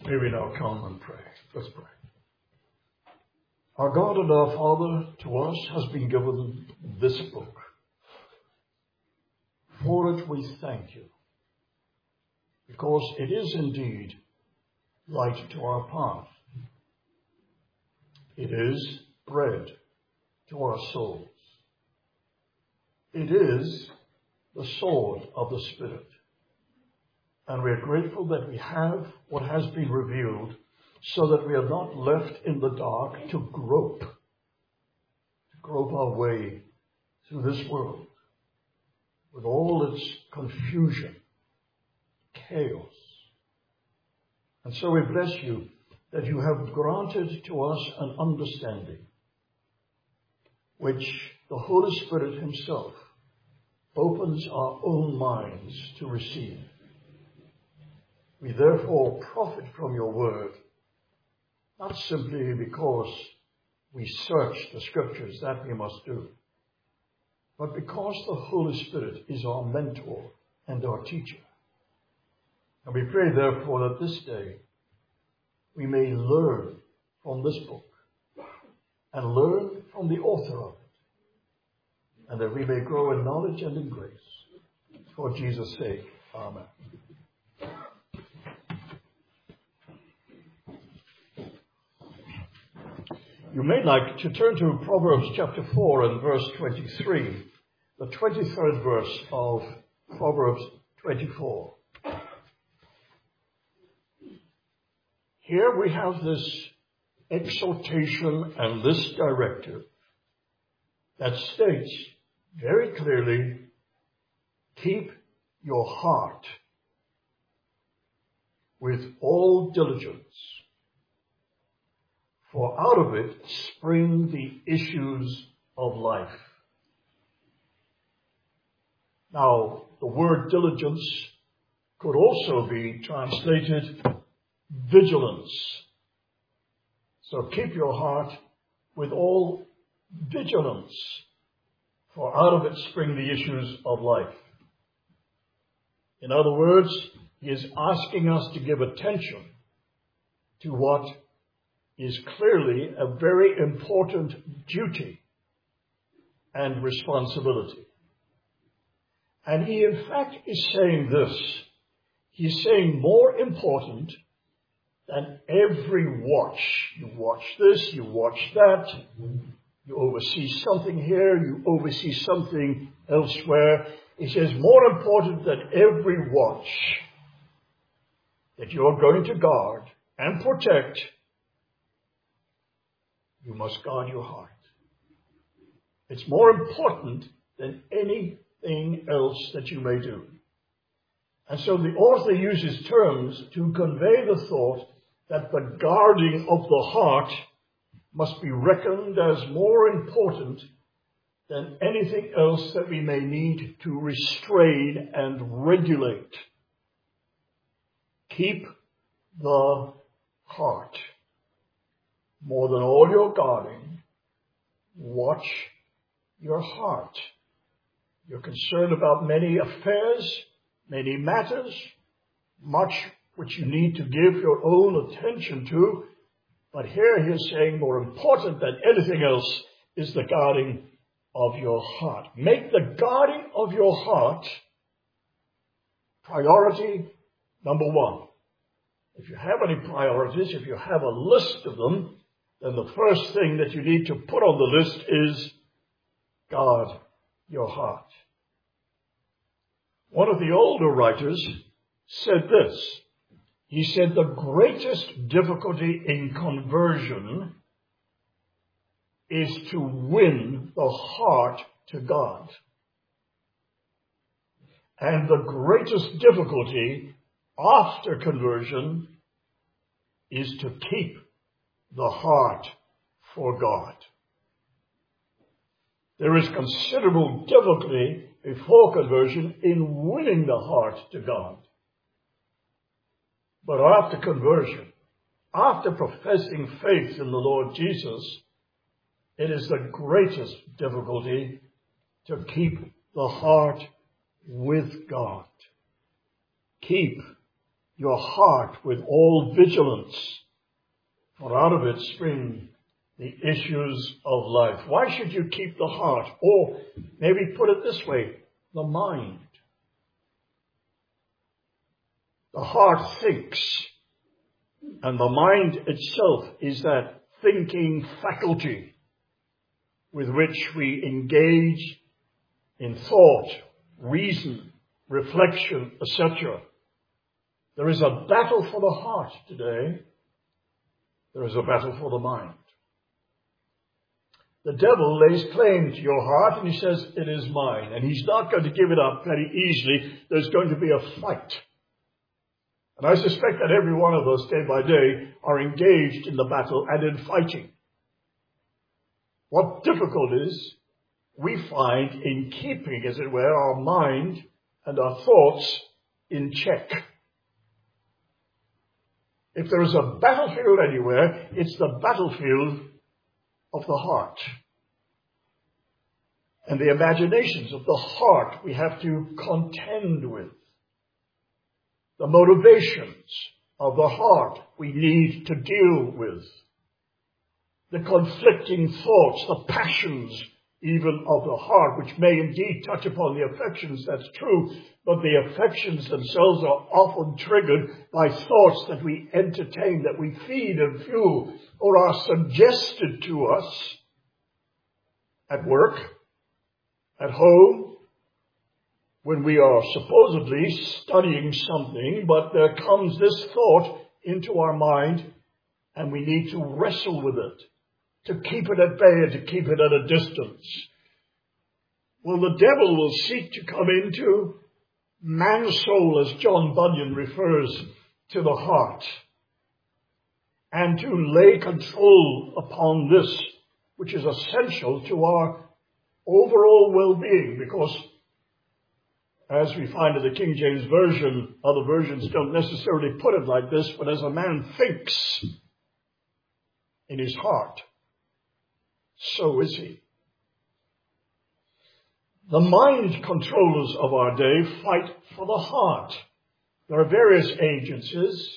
May we now come and pray. Let's pray. Our God and our Father, to us has been given this book. For it we thank you, because it is indeed light to our path. It is bread to our souls. It is the sword of the Spirit. And we are grateful that we have what has been revealed so that we are not left in the dark to grope our way through this world with all its confusion, chaos. And so we bless you that you have granted to us an understanding which the Holy Spirit himself opens our own minds to receive. We therefore profit from your word, not simply because we search the scriptures, that we must do, but because the Holy Spirit is our mentor and our teacher. And we pray therefore that this day we may learn from this book and learn from the author of it, and that we may grow in knowledge and in grace. For Jesus' sake, amen. You may like to turn to Proverbs chapter 4 and verse 23, the 23rd verse of Proverbs 24. Here we have this exhortation and this directive that states very clearly, keep your heart with all diligence, for out of it spring the issues of life. Now, the word diligence could also be translated vigilance. So keep your heart with all vigilance, for out of it spring the issues of life. In other words, he is asking us to give attention to what is clearly a very important duty and responsibility. And he in fact is saying this. He's saying more important than every watch. You watch this, you watch that, you oversee something here, you oversee something elsewhere. He says more important than every watch that you're going to guard and protect, you must guard your heart. It's more important than anything else that you may do. And so the author uses terms to convey the thought that the guarding of the heart must be reckoned as more important than anything else that we may need to restrain and regulate. Keep the heart. More than all your guarding, watch your heart. You're concerned about many affairs, many matters, much which you need to give your own attention to. But here he is saying more important than anything else is the guarding of your heart. Make the guarding of your heart priority number one. If you have any priorities, if you have a list of them, then the first thing that you need to put on the list is guard your heart. One of the older writers said this. He said the greatest difficulty in conversion is to win the heart to God. And the greatest difficulty after conversion is to keep the heart for God. There is considerable difficulty before conversion in winning the heart to God. But after conversion, after professing faith in the Lord Jesus, it is the greatest difficulty to keep the heart with God. Keep your heart with all vigilance, for out of it spring the issues of life. Why should you keep the heart? Or maybe put it this way, the mind. The heart thinks, and the mind itself is that thinking faculty with which we engage in thought, reason, reflection, etc. There is a battle for the heart today. There is a battle for the mind. The devil lays claim to your heart and he says, it is mine. And he's not going to give it up very easily. There's going to be a fight. And I suspect that every one of us, day by day, are engaged in the battle and in fighting. What difficult is, we find in keeping, as it were, our mind and our thoughts in check. If there is a battlefield anywhere, it's the battlefield of the heart. And the imaginations of the heart we have to contend with. The motivations of the heart we need to deal with. The conflicting thoughts, the passions even of the heart, which may indeed touch upon the affections, that's true, but the affections themselves are often triggered by thoughts that we entertain, that we feed and fuel, or are suggested to us at work, at home, when we are supposedly studying something, but there comes this thought into our mind, and we need to wrestle with it, to keep it at bay and to keep it at a distance. Well, the devil will seek to come into man's soul, as John Bunyan refers to the heart, and to lay control upon this, which is essential to our overall well-being, because as we find in the King James Version, other versions don't necessarily put it like this, but as a man thinks in his heart, so is he. The mind controllers of our day fight for the heart. There are various agencies.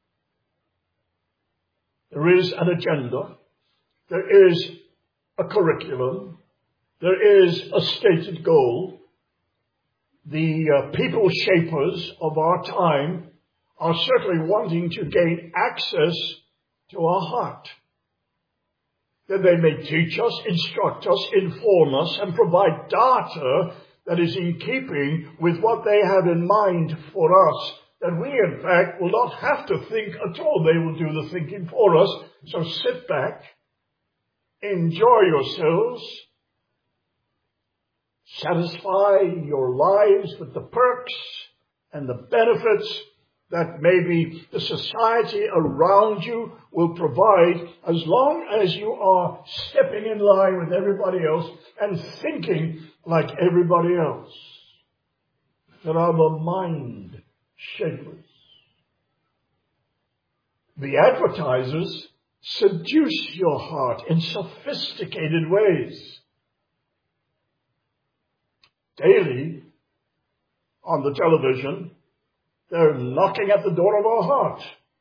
There is an agenda. There is a curriculum. There is a stated goal. The people shapers of our time are certainly wanting to gain access to our heart, that they may teach us, instruct us, inform us, and provide data that is in keeping with what they have in mind for us, that we, in fact, will not have to think at all. They will do the thinking for us. So sit back, enjoy yourselves, satisfy your lives with the perks and the benefits that maybe the society around you will provide, as long as you are stepping in line with everybody else and thinking like everybody else. There are the mind shapers. The advertisers seduce your heart in sophisticated ways. Daily, on the television, they're knocking at the door of our heart.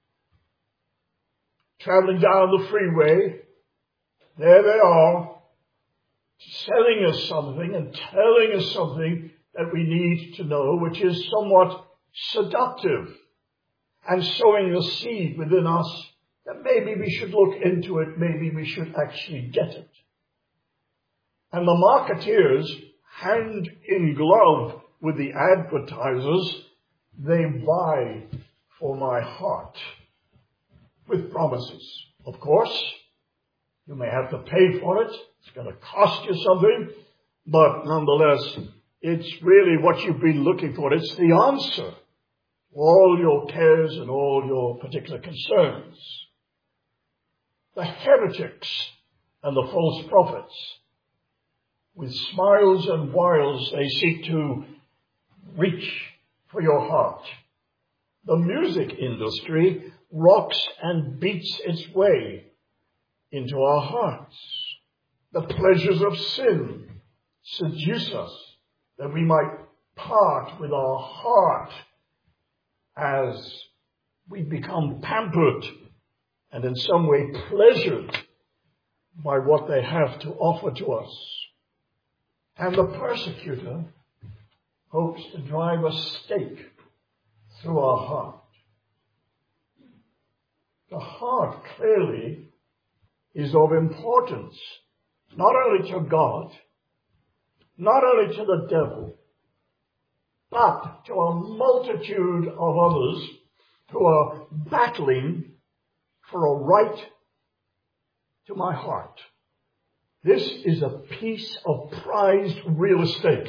Traveling down the freeway, there they are, selling us something and telling us something that we need to know, which is somewhat seductive, and sowing the seed within us that maybe we should look into it, maybe we should actually get it. And the marketeers, hand in glove with the advertisers, they vie for my heart with promises. Of course, you may have to pay for it. It's going to cost you something. But nonetheless, it's really what you've been looking for. It's the answer to all your cares and all your particular concerns. The heretics and the false prophets, with smiles and wiles, they seek to reach for your heart. The music industry rocks and beats its way into our hearts. The pleasures of sin seduce us that we might part with our heart as we become pampered and in some way pleasured by what they have to offer to us. And the persecutor hopes to drive a stake through our heart. The heart clearly is of importance, not only to God, not only to the devil, but to a multitude of others who are battling for a right to my heart. This is a piece of prized real estate.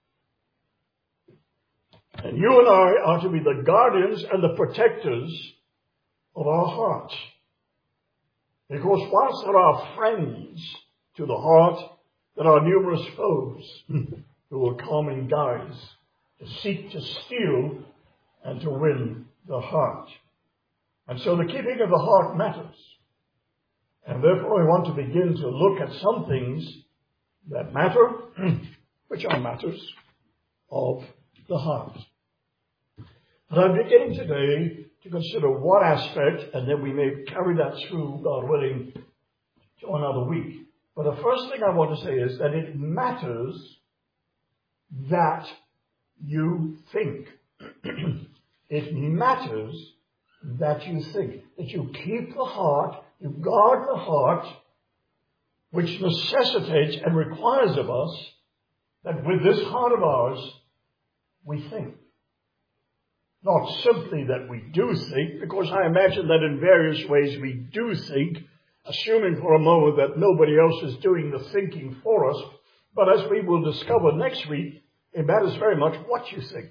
And you and I are to be the guardians and the protectors of our hearts. Because whilst there are friends to the heart, there are numerous foes who will come in guise to seek to steal and to win the heart. And so the keeping of the heart matters. And therefore I want to begin to look at some things that matter, which are matters of the heart. And I'm beginning today to consider one aspect, and then we may carry that through, God willing, to another week. But the first thing I want to say is that it matters that you think. It matters that you think, that you keep the heart, you guard the heart, which necessitates and requires of us that with this heart of ours, we think. Not simply that we do think, because I imagine that in various ways we do think, assuming for a moment that nobody else is doing the thinking for us. But as we will discover next week, it matters very much what you think.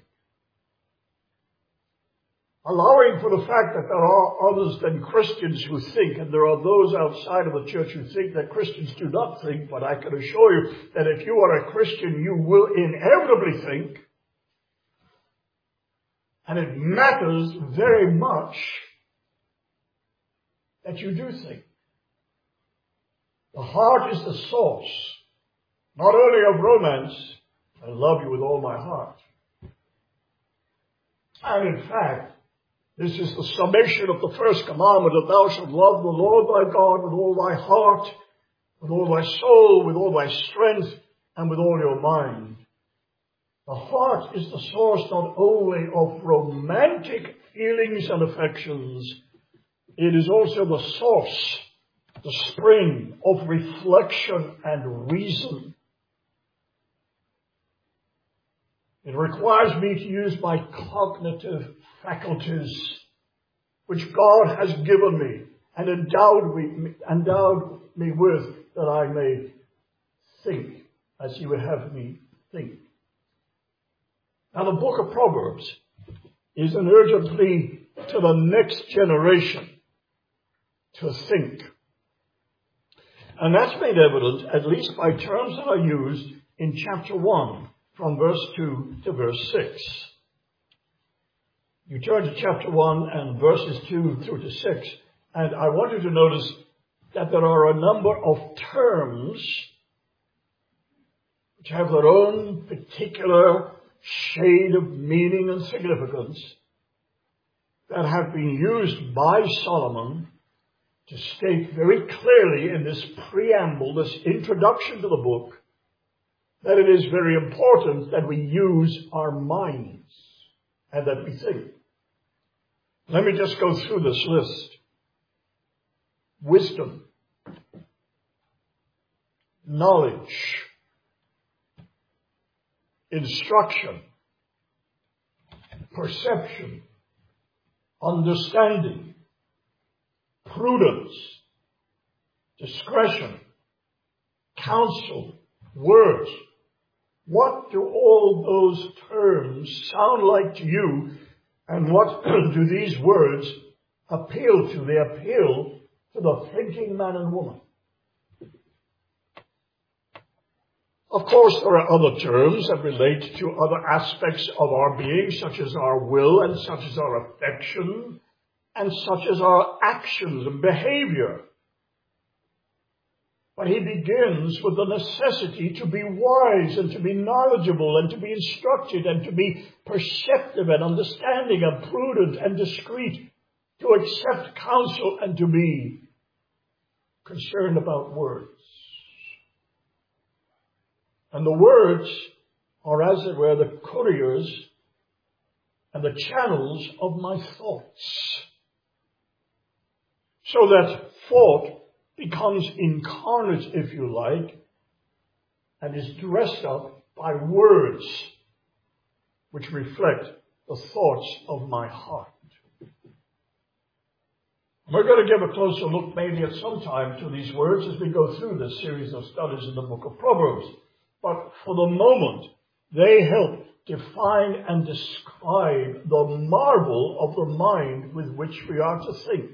Allowing for the fact that there are others than Christians who think, and there are those outside of the church who think that Christians do not think, but I can assure you that if you are a Christian, you will inevitably think. And it matters very much that you do think. The heart is the source, not only of romance, I love you with all my heart. And in fact, this is the summation of the first commandment, that thou shalt love the Lord thy God with all thy heart, with all thy soul, with all thy strength, and with all your mind. The heart is the source not only of romantic feelings and affections, it is also the source, the spring of reflection and reason. It requires me to use my cognitive faculties, which God has given me and endowed me with, that I may think as He would have me think. Now, the book of Proverbs is an urgent plea to the next generation to think. And that's made evident, at least by terms that are used in chapter 1, from verse 2 to verse 6. You turn to chapter 1 and verses 2 through to 6, and I want you to notice that there are a number of terms which have their own particular shade of meaning and significance that have been used by Solomon to state very clearly in this preamble, this introduction to the book, that it is very important that we use our minds and that we think. Let me just go through this list. Wisdom, knowledge, instruction, perception, understanding, prudence, discretion, counsel, words. What do all those terms sound like to you, and what do these words appeal to? They appeal to the thinking man and woman. Of course, there are other terms that relate to other aspects of our being, such as our will and such as our affection and such as our actions and behavior. But he begins with the necessity to be wise and to be knowledgeable and to be instructed and to be perceptive and understanding and prudent and discreet. to accept counsel, and to be concerned about words. And the words are, as it were, the couriers and the channels of my thoughts. So that thought becomes incarnate, if you like, and is dressed up by words which reflect the thoughts of my heart. We're going to give a closer look maybe at some time to these words as we go through this series of studies in the book of Proverbs. But for the moment, they help define and describe the marvel of the mind with which we are to think.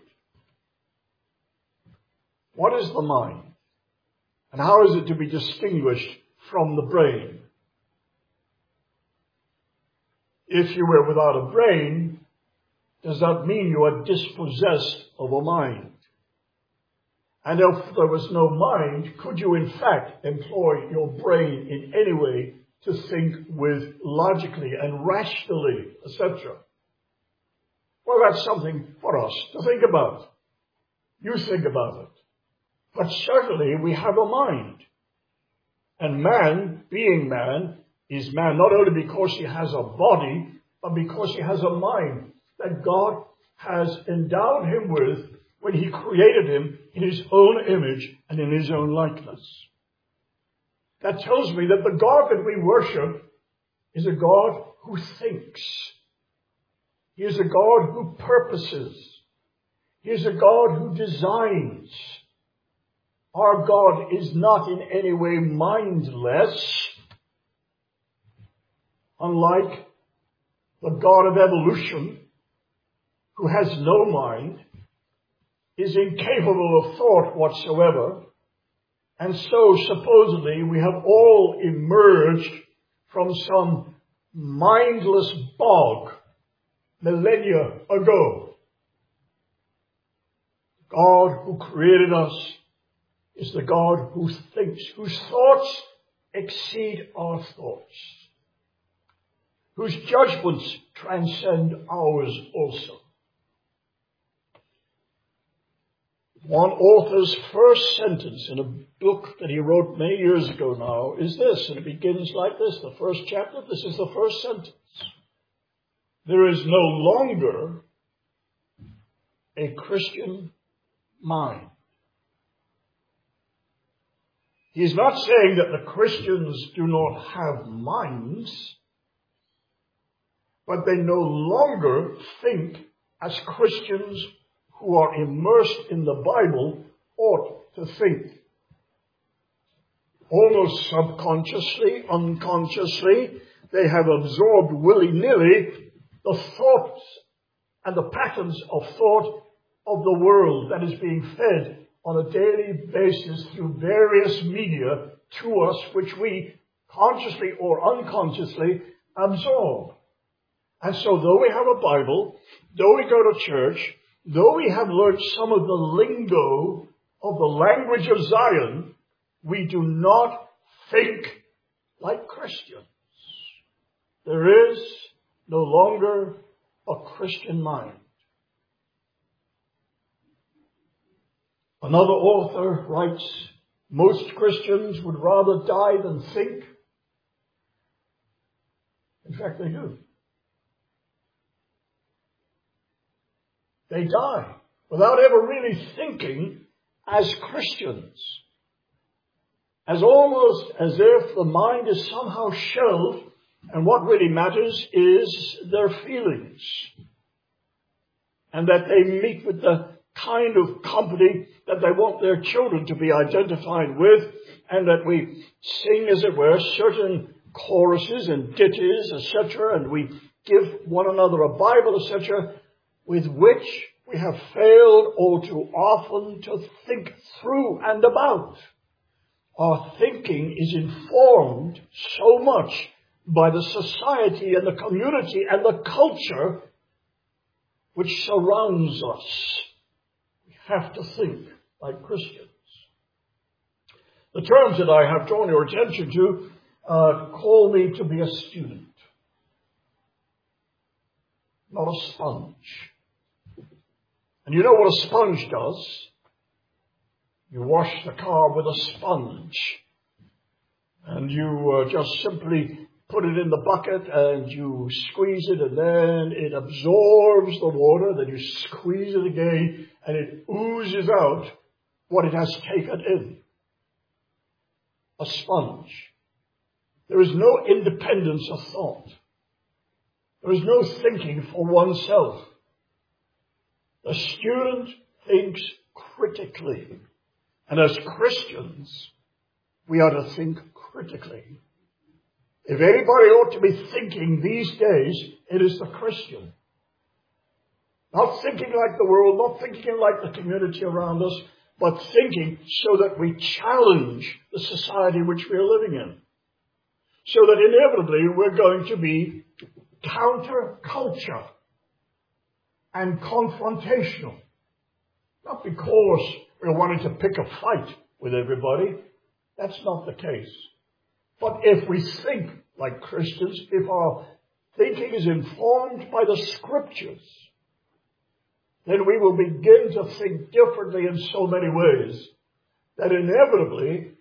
What is the mind? And how is it to be distinguished from the brain? If you were without a brain, does that mean you are dispossessed of a mind? And if there was no mind, could you in fact employ your brain in any way to think with logically and rationally, etc.? Well, that's something for us to think about. You think about it. But certainly we have a mind. And man, being man, is man not only because he has a body, but because he has a mind that God has endowed him with when he created him in his own image and in his own likeness. That tells me that the God that we worship is a God who thinks. He is a God who purposes. He is a God who designs. Our God is not in any way mindless, unlike the God of evolution, who has no mind, is incapable of thought whatsoever, and so supposedly we have all emerged from some mindless bog millennia ago. God who created us is the God who thinks, whose thoughts exceed our thoughts, whose judgments transcend ours also. One author's first sentence in a book that he wrote many years ago now is this, and it begins like this, the first chapter, this is the first sentence. There is no longer a Christian mind. He's not saying that the Christians do not have minds, but they no longer think as Christians who are immersed in the Bible ought to think. Almost subconsciously, unconsciously, they have absorbed willy-nilly the thoughts and the patterns of thought of the world that is being fed on a daily basis through various media to us, which we consciously or unconsciously absorb. And so though we have a Bible, though we go to church, though we have learned some of the lingo of the language of Zion, we do not think like Christians. There is no longer a Christian mind. Another author writes, most Christians would rather die than think. In fact, they do. They die without ever really thinking as Christians. As almost as if the mind is somehow shelved and what really matters is their feelings. And that they meet with the kind of company that they want their children to be identified with, and that we sing, as it were, certain choruses and ditties, etc., and we give one another a Bible, etc., with which we have failed all too often to think through and about. Our thinking is informed so much by the society and the community and the culture which surrounds us. We have to think like Christians. The terms that I have drawn your attention to call me to be a student, not a sponge. And you know what a sponge does? You wash the car with a sponge. And you just simply put it in the bucket and you squeeze it, and then it absorbs the water. Then you squeeze it again and it oozes out what it has taken in. A sponge. There is no independence of thought. There is no thinking for oneself. The student thinks critically. And as Christians, we are to think critically. If anybody ought to be thinking these days, it is the Christian. Not thinking like the world, not thinking like the community around us, but thinking so that we challenge the society which we are living in. So that inevitably we're going to be counter-culture and confrontational. Not because we're wanting to pick a fight with everybody. That's not the case. But if we think like Christians, if our thinking is informed by the Scriptures, then we will begin to think differently in so many ways that inevitably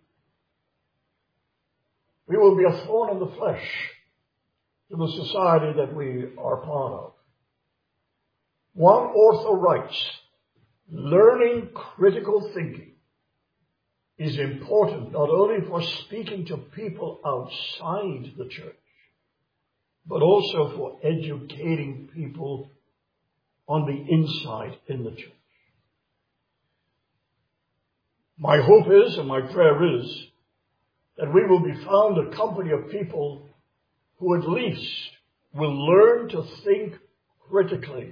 we will be a thorn in the flesh to the society that we are part of. One author writes, learning critical thinking is important not only for speaking to people outside the church, but also for educating people on the inside in the church. My hope is, and my prayer is, that we will be found a company of people who at least will learn to think critically.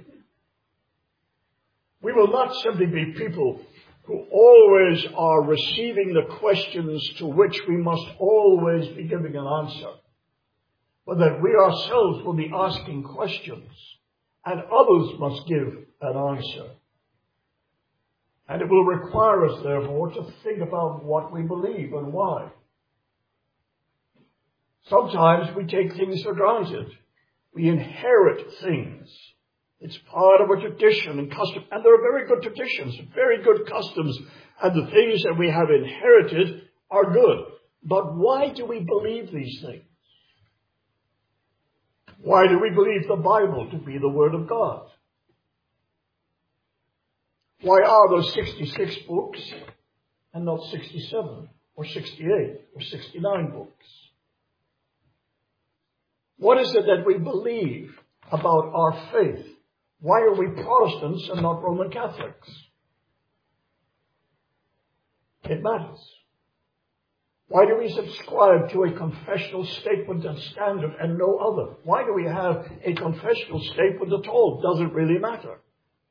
We will not simply be people who always are receiving the questions to which we must always be giving an answer, but that we ourselves will be asking questions and others must give an answer. And it will require us, therefore, to think about what we believe and why. Sometimes we take things for granted. We inherit things. It's part of a tradition and custom. And there are very good traditions, very good customs. And the things that we have inherited are good. But why do we believe these things? Why do we believe the Bible to be the Word of God? Why are those 66 books and not 67 or 68 or 69 books? What is it that we believe about our faith? Why are we Protestants and not Roman Catholics? It matters. Why do we subscribe to a confessional statement and standard and no other? Why do we have a confessional statement at all? Does it really matter?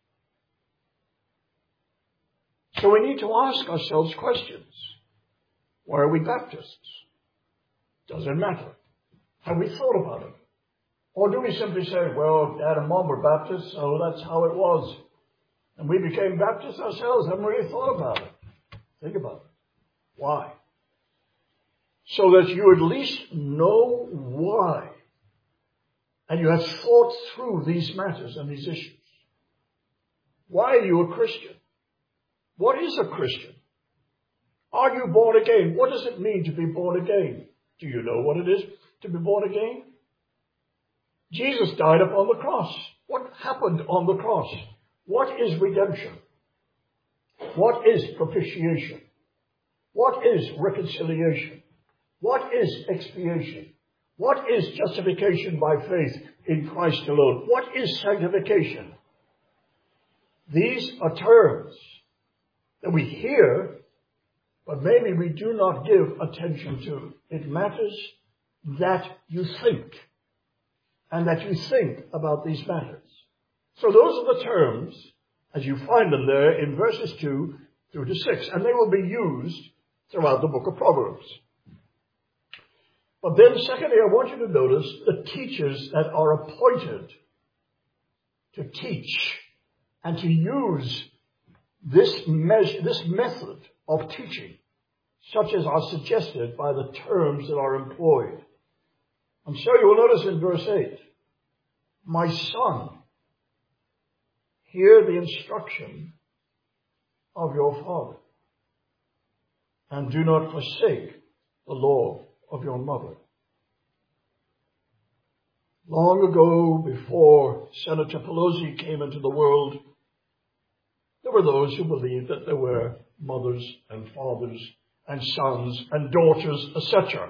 So we need to ask ourselves questions. Why are we Baptists? Does it matter? Have we thought about it? Or do we simply say, well, Dad and Mom were Baptists, so that's how it was. And we became Baptists ourselves, haven't really thought about it. Think about it. Why? So that you at least know why. And you have thought through these matters and these issues. Why are you a Christian? What is a Christian? Are you born again? What does it mean to be born again? Do you know what it is to be born again? Jesus died upon the cross. What happened on the cross? What is redemption? What is propitiation? What is reconciliation? What is expiation? What is justification by faith in Christ alone? What is sanctification? These are terms that we hear, but maybe we do not give attention to. It matters that you think, and that you think about these matters. So those are the terms, as you find them there in verses 2 through to 6, and they will be used throughout the book of Proverbs. But then, secondly, I want you to notice the teachers that are appointed to teach and to use this method of teaching, such as are suggested by the terms that are employed. And so you will notice in verse 8, my son, hear the instruction of your father, and do not forsake the law of your mother. Long ago, before Senator Pelosi came into the world, there were those who believed that there were mothers and fathers and sons and daughters, etc.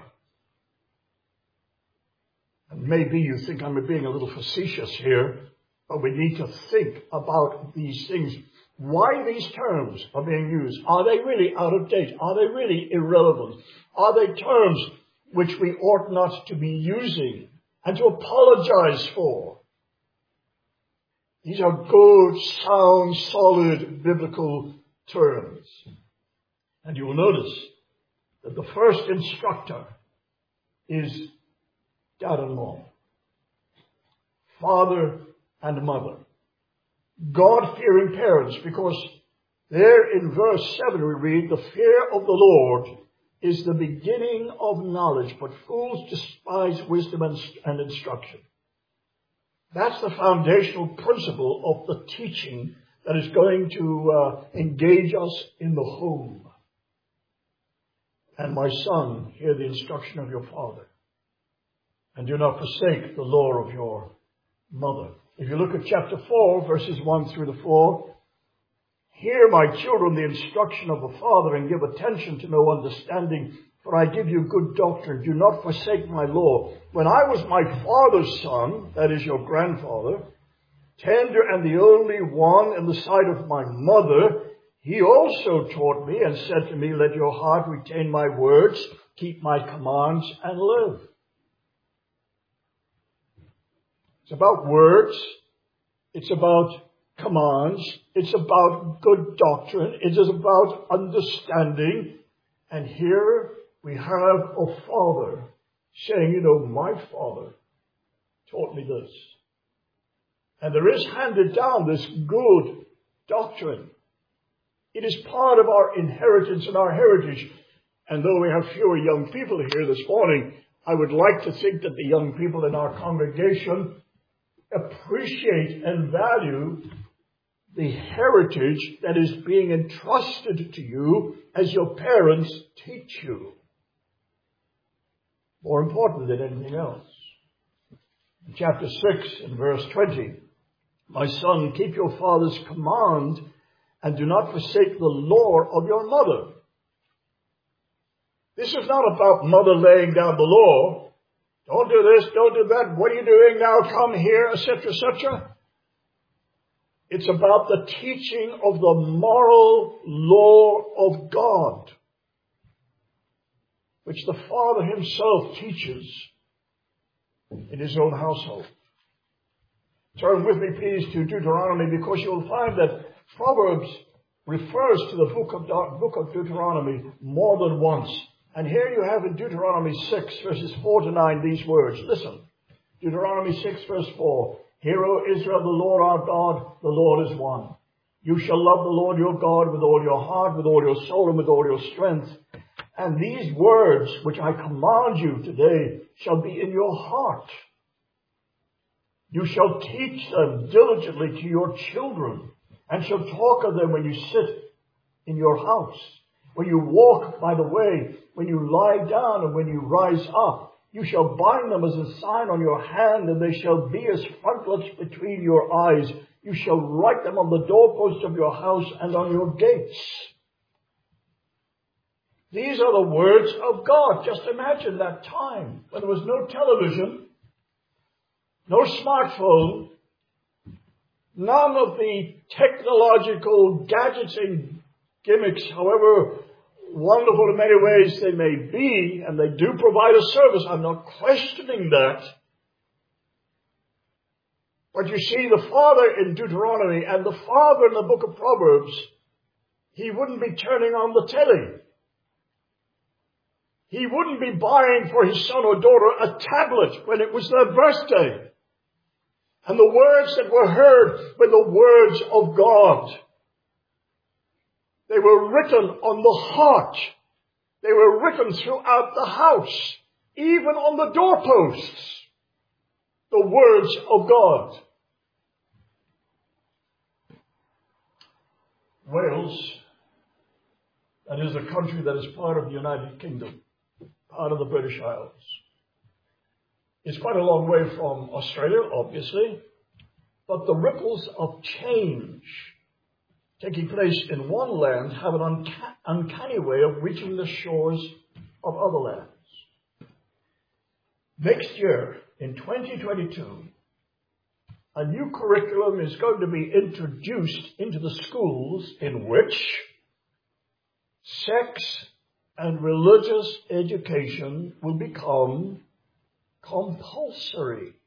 And maybe you think I'm being a little facetious here, but we need to think about these things. Why these terms are being used? Are they really out of date? Are they really irrelevant? Are they terms which we ought not to be using and to apologize for? These are good, sound, solid biblical terms. And you will notice that the first instructor is dad and mom, father and mother, God-fearing parents, because there in verse 7 we read, the fear of the Lord is the beginning of knowledge, but fools despise wisdom and instruction. That's the foundational principle of the teaching that is going to engage us in the home. And my son, hear the instruction of your father, and do not forsake the law of your mother. If you look at chapter 4, verses 1 through the 4, hear, my children, the instruction of the father, and give attention to no understanding, for I give you good doctrine. Do not forsake my law. When I was my father's son, that is your grandfather, tender and the only one in the sight of my mother, he also taught me and said to me, let your heart retain my words, keep my commands, and live. It's about words. It's about commands. It's about good doctrine. It is about understanding. And here we have a father saying, my father taught me this. And there is handed down this good doctrine. It is part of our inheritance and our heritage. And though we have fewer young people here this morning, I would like to think that the young people in our congregation appreciate and value the heritage that is being entrusted to you as your parents teach you. More important than anything else. In chapter 6 and verse 20, my son, keep your father's command and do not forsake the law of your mother. This is not about mother laying down the law. Don't do this, don't do that. What are you doing now? Come here, etc., etc. It's about the teaching of the moral law of God, which the Father himself teaches in his own household. Turn with me, please, to Deuteronomy, because you'll find that Proverbs refers to the book of Deuteronomy more than once. And here you have in Deuteronomy 6, verses 4 to 9, these words. Listen. Deuteronomy 6, verse 4. Hear, O Israel, the Lord our God, the Lord is one. You shall love the Lord your God with all your heart, with all your soul, and with all your strength. And these words which I command you today shall be in your heart. You shall teach them diligently to your children, and shall talk of them when you sit in your house, when you walk by the way, when you lie down, and when you rise up. You shall bind them as a sign on your hand, and they shall be as frontlets between your eyes. You shall write them on the doorposts of your house and on your gates. These are the words of God. Just imagine that time when there was no television, no smartphone, none of the technological gadgets and gimmicks, however wonderful in many ways they may be, and they do provide a service. I'm not questioning that. But you see, the father in Deuteronomy and the father in the book of Proverbs, he wouldn't be turning on the telly. He wouldn't be buying for his son or daughter a tablet when it was their birthday. And the words that were heard were the words of God. They were written on the heart. They were written throughout the house, even on the doorposts. The words of God. Wales, that is a country that is part of the United Kingdom, part of the British Isles. It's quite a long way from Australia, obviously, but the ripples of change taking place in one land have an uncanny way of reaching the shores of other lands. Next year, in 2022, a new curriculum is going to be introduced into the schools in which sex and religious education will become compulsory.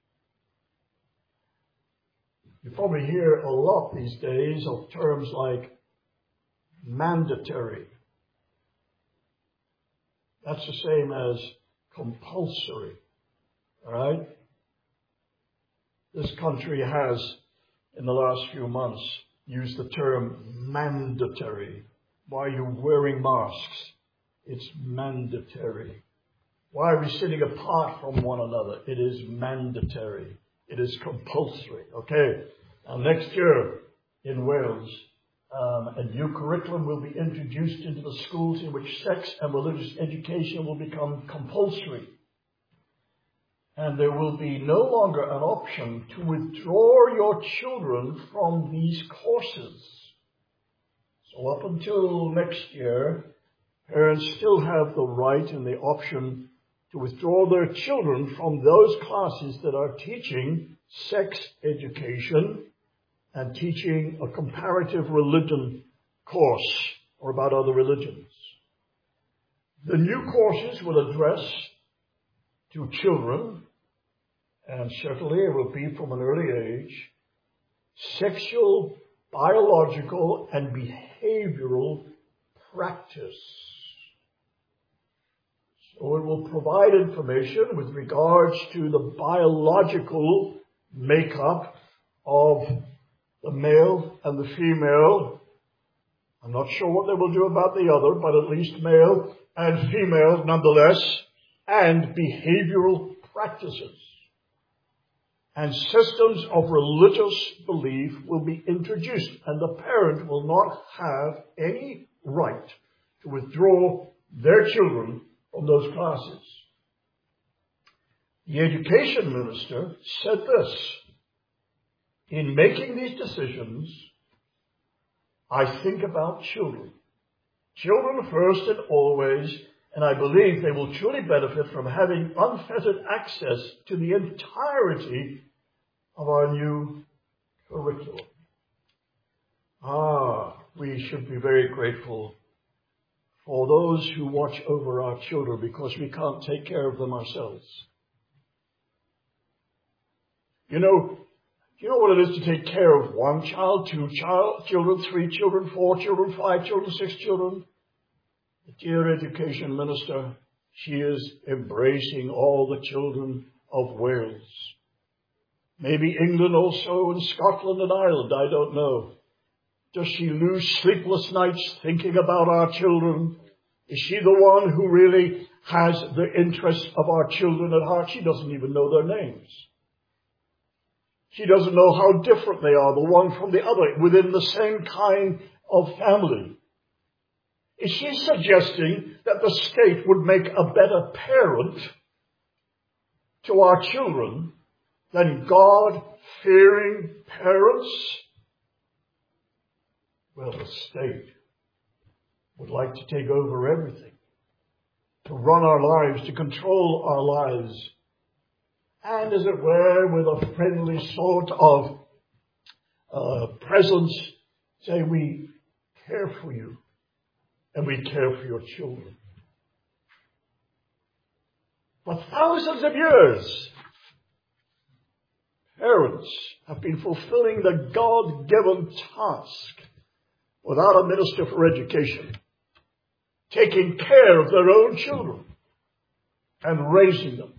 You probably hear a lot these days of terms like mandatory. That's the same as compulsory. All right? This country has, in the last few months, used the term mandatory. Why are you wearing masks? It's mandatory. Why are we sitting apart from one another? It is mandatory. It is compulsory. Okay. Now next year in Wales, a new curriculum will be introduced into the schools in which sex and religious education will become compulsory. And there will be no longer an option to withdraw your children from these courses. So up until next year, parents still have the right and the option to withdraw their children from those classes that are teaching sex education and teaching a comparative religion course or about other religions. The new courses will address to children, and certainly it will be from an early age, sexual, biological, and behavioral practice. So it will provide information with regards to the biological makeup of the male and the female. I'm not sure what they will do about the other, but at least male and female nonetheless, and behavioral practices. And systems of religious belief will be introduced, and the parent will not have any right to withdraw their children from those classes. The education minister said this: in making these decisions, I think about children. Children first and always, and I believe they will truly benefit from having unfettered access to the entirety of our new curriculum. We should be very grateful for those who watch over our children, because we can't take care of them ourselves. You know what it is to take care of one child, two children, 3 children, 4 children, 5 children, 6 children? The dear education minister, she is embracing all the children of Wales. Maybe England also, and Scotland and Ireland, I don't know. Does she lose sleepless nights thinking about our children? Is she the one who really has the interests of our children at heart? She doesn't even know their names. She doesn't know how different they are, the one from the other, within the same kind of family. Is she suggesting that the state would make a better parent to our children than God-fearing parents? Well, the state would like to take over everything, to run our lives, to control our lives, and, as it were, with a friendly sort of presence, say, we care for you and we care for your children. For thousands of years, parents have been fulfilling the God-given task without a minister for education, taking care of their own children and raising them.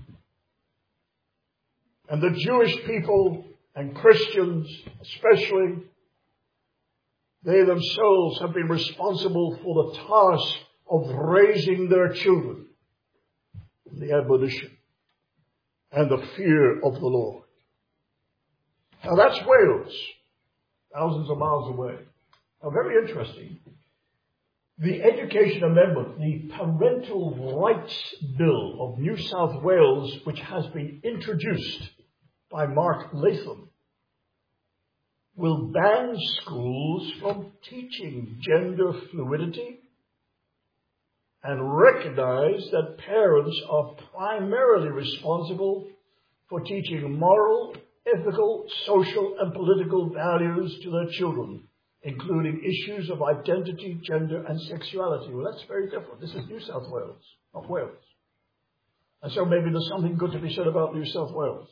And the Jewish people and Christians especially, they themselves have been responsible for the task of raising their children in the admonition and the fear of the Lord. Now that's Wales, thousands of miles away. Now, very interesting. The Education Amendment, the Parental Rights Bill of New South Wales, which has been introduced by Mark Latham, will ban schools from teaching gender fluidity and recognize that parents are primarily responsible for teaching moral, ethical, social, and political values to their children, including issues of identity, gender, and sexuality. Well, that's very different. This is New South Wales, not Wales. And so maybe there's something good to be said about New South Wales.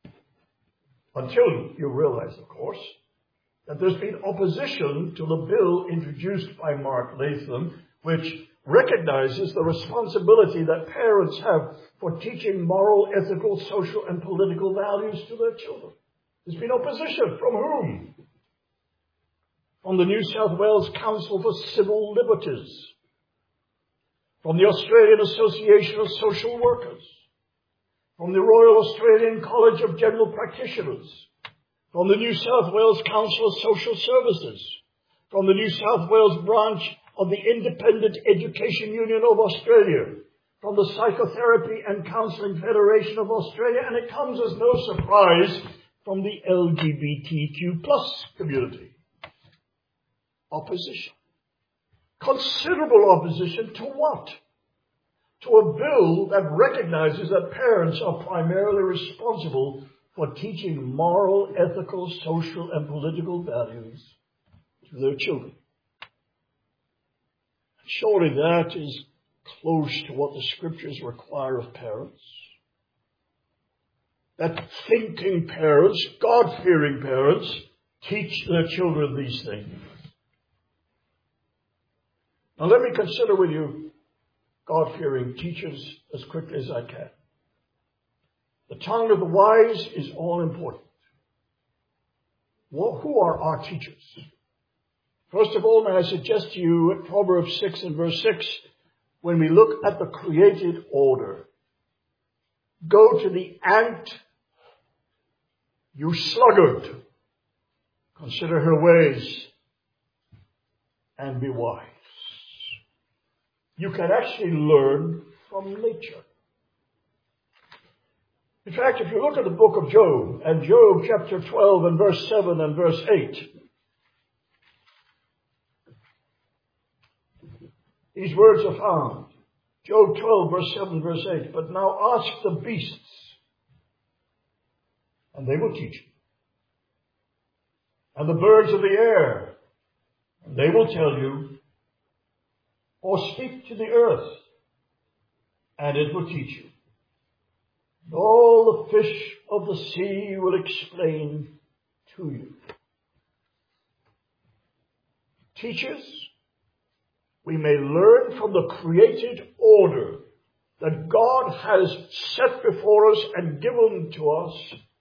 Until you realize, of course, that there's been opposition to the bill introduced by Mark Latham, which recognizes the responsibility that parents have for teaching moral, ethical, social, and political values to their children. There's been opposition. From whom? From the New South Wales Council for Civil Liberties, from the Australian Association of Social Workers, from the Royal Australian College of General Practitioners, from the New South Wales Council of Social Services, from the New South Wales branch of the Independent Education Union of Australia, from the Psychotherapy and Counselling Federation of Australia, and it comes as no surprise from the LGBTQ+ community. Opposition. Considerable opposition to what? To a bill that recognizes that parents are primarily responsible for teaching moral, ethical, social, and political values to their children. Surely that is close to what the Scriptures require of parents. That thinking parents, God-fearing parents, teach their children these things. Now let me consider with you God-fearing teachers as quickly as I can. The tongue of the wise is all important. Well, who are our teachers? First of all, may I suggest to you at Proverbs 6 and verse 6, when we look at the created order, go to the ant, you sluggard, consider her ways and be wise. You can actually learn from nature. In fact, if you look at the book of Job, and Job chapter 12 and verse 7 and verse 8, these words are found. Job 12, verse 7, verse 8. But now ask the beasts, and they will teach you. And the birds of the air, and they will tell you. Or speak to the earth, and it will teach you. And all the fish of the sea will explain to you. Teachers, we may learn from the created order that God has set before us and given to us,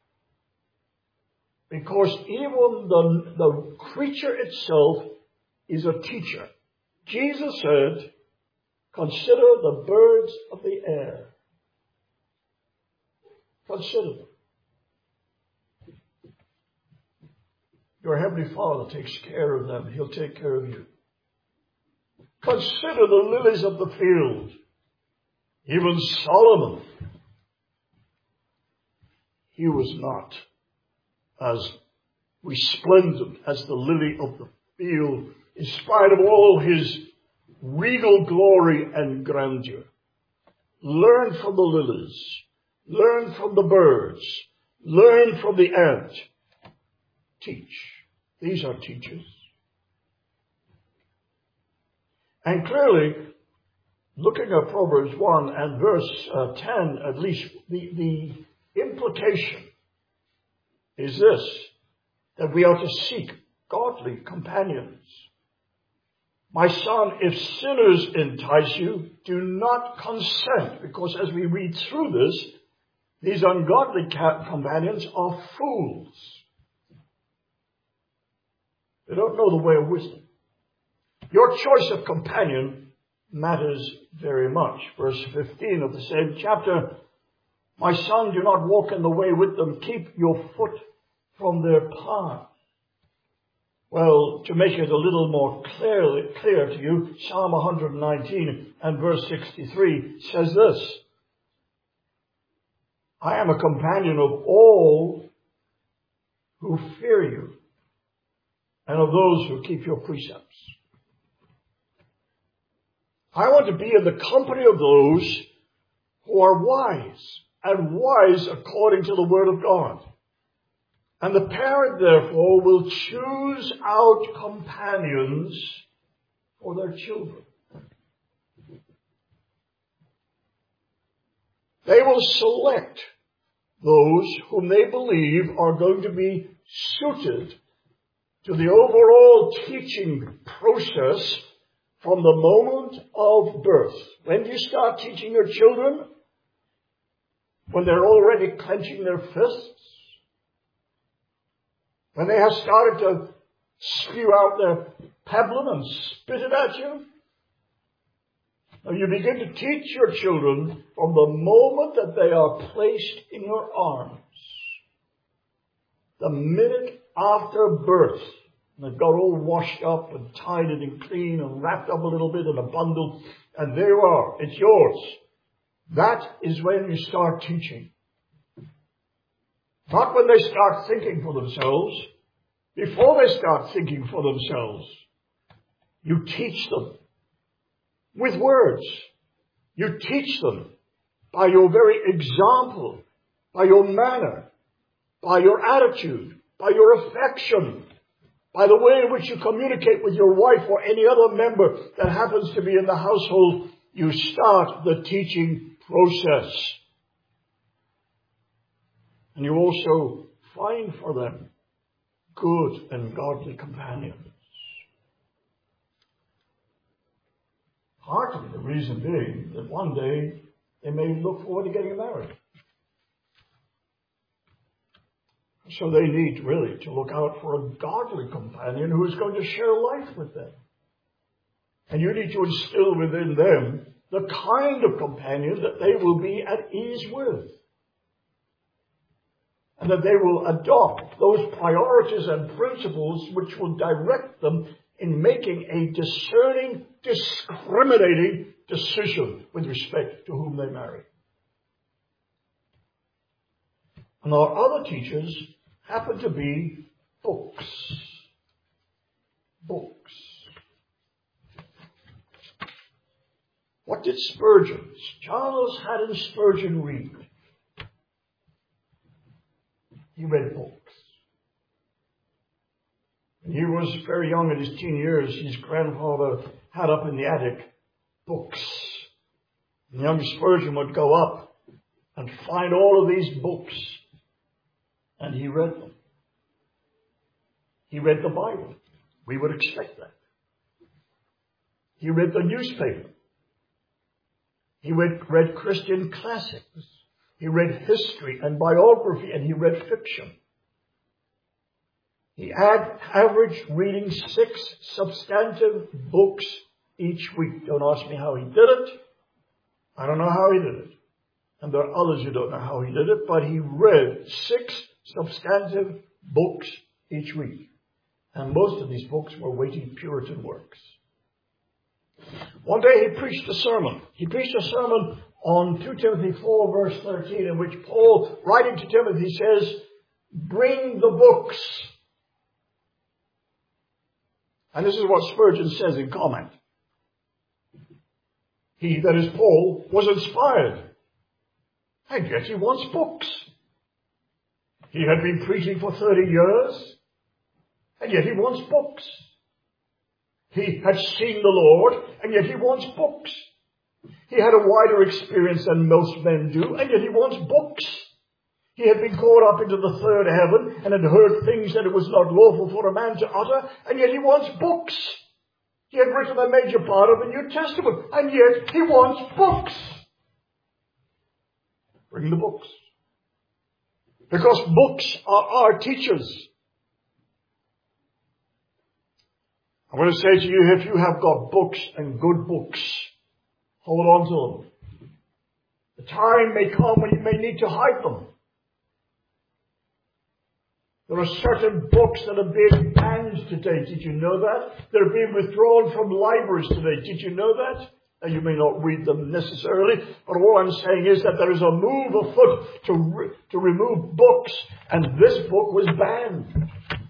because even the creature itself is a teacher. Jesus said, consider the birds of the air. Consider them. Your Heavenly Father takes care of them. He'll take care of you. Consider the lilies of the field. Even Solomon, he was not as resplendent as the lily of the field, in spite of all his regal glory and grandeur. Learn from the lilies. Learn from the birds. Learn from the ant. Teach. These are teachers. And clearly, looking at Proverbs 1 and verse 10, at least, the implication is this, that we are to seek godly companions. My son, if sinners entice you, do not consent, because as we read through this, these ungodly companions are fools. They don't know the way of wisdom. Your choice of companion matters very much. Verse 15 of the same chapter, my son, do not walk in the way with them. Keep your foot from their path. Well, to make it a little more clear to you, Psalm 119 and verse 63 says this: I am a companion of all who fear you and of those who keep your precepts. I want to be in the company of those who are wise, and wise according to the word of God. And the parent, therefore, will choose out companions for their children. They will select those whom they believe are going to be suited to the overall teaching process from the moment of birth. When do you start teaching your children? When they're already clenching their fists? When they have started to spew out their peblum and spit it at you? Now you begin to teach your children from the moment that they are placed in your arms. The minute after birth. They've got all washed up and tidied and clean and wrapped up a little bit in a bundle. And there you are. It's yours. That is when you start teaching. Not when they start thinking for themselves. Before they start thinking for themselves, you teach them with words. You teach them by your very example, by your manner, by your attitude, by your affection, by the way in which you communicate with your wife or any other member that happens to be in the household. You start the teaching process. And you also find for them good and godly companions. Partly the reason being that one day they may look forward to getting married. So they need really to look out for a godly companion who is going to share life with them. And you need to instill within them the kind of companion that they will be at ease with. And that they will adopt those priorities and principles which will direct them in making a discerning, discriminating decision with respect to whom they marry. And our other teachers happen to be books. Books. What did Charles Haddon Spurgeon read? He read books. When he was very young, in his teen years, his grandfather had up in the attic books. And young Spurgeon would go up and find all of these books. And he read them. He read the Bible. We would expect that. He read the newspaper. He read Christian classics. He read history and biography, and he read fiction. He averaged reading 6 substantive books each week. Don't ask me how he did it. I don't know how he did it. And there are others who don't know how he did it, but he read 6 substantive books each week. And most of these books were weighty Puritan works. One day he preached a sermon. He preached a sermon on 2 Timothy 4 verse 13, in which Paul, writing to Timothy, says, bring the books. And this is what Spurgeon says in comment. He, that is Paul, was inspired. And yet he wants books. He had been preaching for 30 years. And yet he wants books. He had seen the Lord. And yet he wants books. He had a wider experience than most men do. And yet he wants books. He had been caught up into the third heaven and had heard things that it was not lawful for a man to utter. And yet he wants books. He had written a major part of the New Testament. And yet he wants books. Bring the books. Because books are our teachers. I want to say to you, if you have got books and good books, hold on to them. The time may come when you may need to hide them. There are certain books that are being banned today. Did you know that? They're being withdrawn from libraries today. Did you know that? Now, you may not read them necessarily, but all I'm saying is that there is a move afoot to remove books, and this book was banned.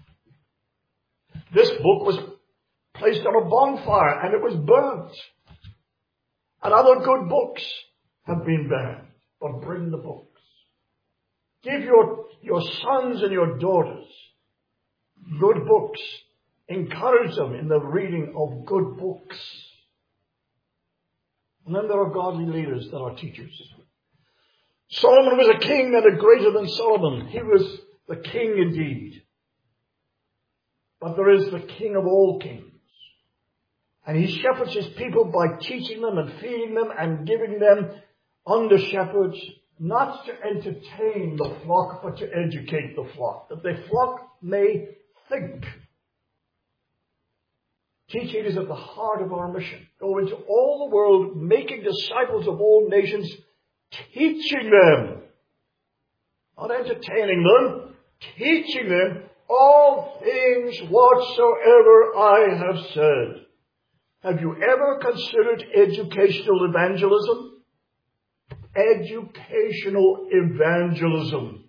This book was placed on a bonfire, and it was burnt. And other good books have been banned. But bring the books. Give your sons and your daughters good books. Encourage them in the reading of good books. And then there are godly leaders that are teachers. Solomon was a king and a greater than Solomon. He was the king indeed. But there is the King of all kings. And he shepherds his people by teaching them and feeding them and giving them under shepherds, not to entertain the flock, but to educate the flock, that the flock may think. Teaching is at the heart of our mission. Go into all the world, making disciples of all nations, teaching them, not entertaining them, teaching them all things whatsoever I have said. Have you ever considered educational evangelism? Educational evangelism.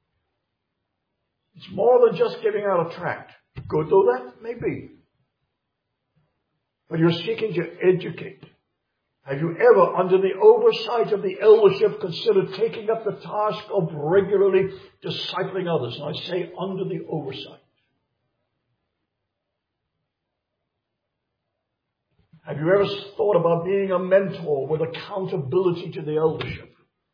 It's more than just giving out a tract. Good though that may be. But you're seeking to educate. Have you ever, under the oversight of the eldership, considered taking up the task of regularly discipling others? And I say under the oversight. Have you ever thought about being a mentor with accountability to the eldership?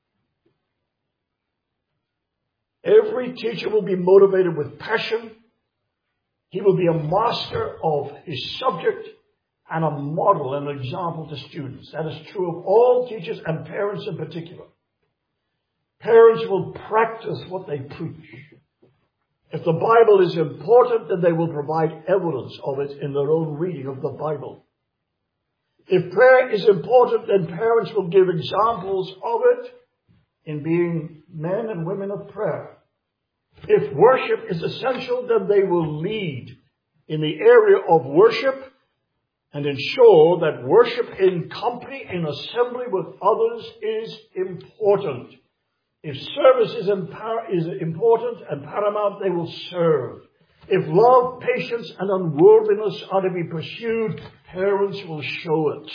Every teacher will be motivated with passion. He will be a master of his subject and a model and an example to students. That is true of all teachers and parents in particular. Parents will practice what they preach. If the Bible is important, then they will provide evidence of it in their own reading of the Bible. If prayer is important, then parents will give examples of it in being men and women of prayer. If worship is essential, then they will lead in the area of worship and ensure that worship in company, in assembly with others is important. If service is important and paramount, they will serve. If love, patience, and unworldliness are to be pursued, parents will show it.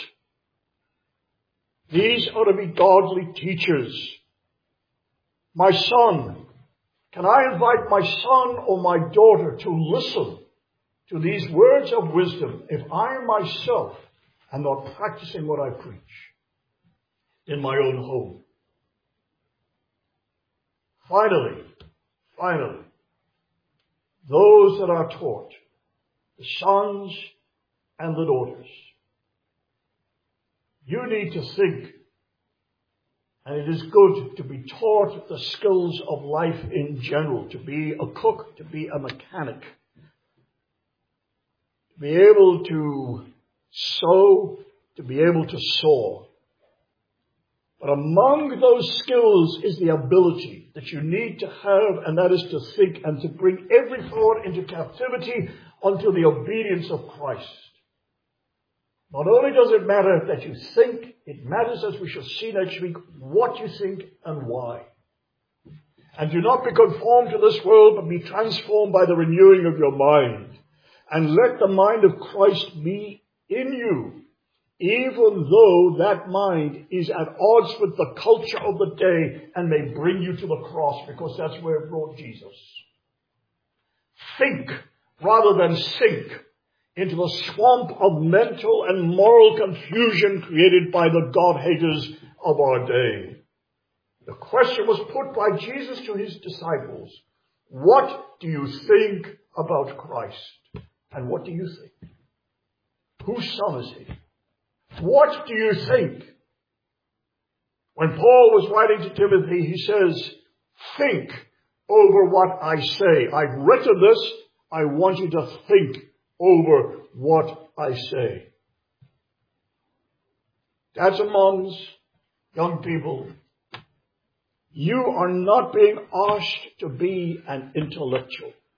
These are to be godly teachers. My son, can I invite my son or my daughter to listen to these words of wisdom if I myself am not practicing what I preach in my own home? Finally, those that are taught, the sons and the daughters, you need to think, and it is good to be taught the skills of life in general, to be a cook, to be a mechanic, to be able to sew, to be able to saw. But among those skills is the ability that you need to have, and that is to think and to bring every thought into captivity unto the obedience of Christ. Not only does it matter that you think, it matters, as we shall see next week, what you think and why. And do not be conformed to this world, but be transformed by the renewing of your mind. And let the mind of Christ be in you, even though that mind is at odds with the culture of the day and may bring you to the cross, because that's where it brought Jesus. Think rather than sink into the swamp of mental and moral confusion created by the God-haters of our day. The question was put by Jesus to his disciples. What do you think about Christ? And what do you think? Whose son is he? What do you think? When Paul was writing to Timothy, he says, think over what I say. I've written this. I want you to think over what I say. Dads and moms, young people, you are not being asked to be an intellectual.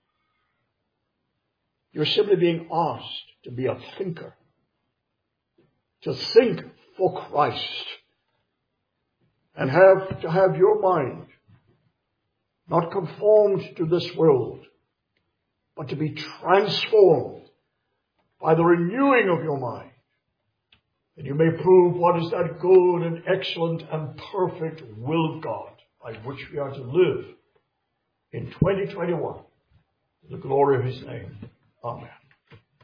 You're simply being asked to be a thinker, to think for Christ, and to have your mind not conformed to this world, but to be transformed by the renewing of your mind, that you may prove what is that good and excellent and perfect will of God, by which we are to live in 2021, to the glory of his name. Amen.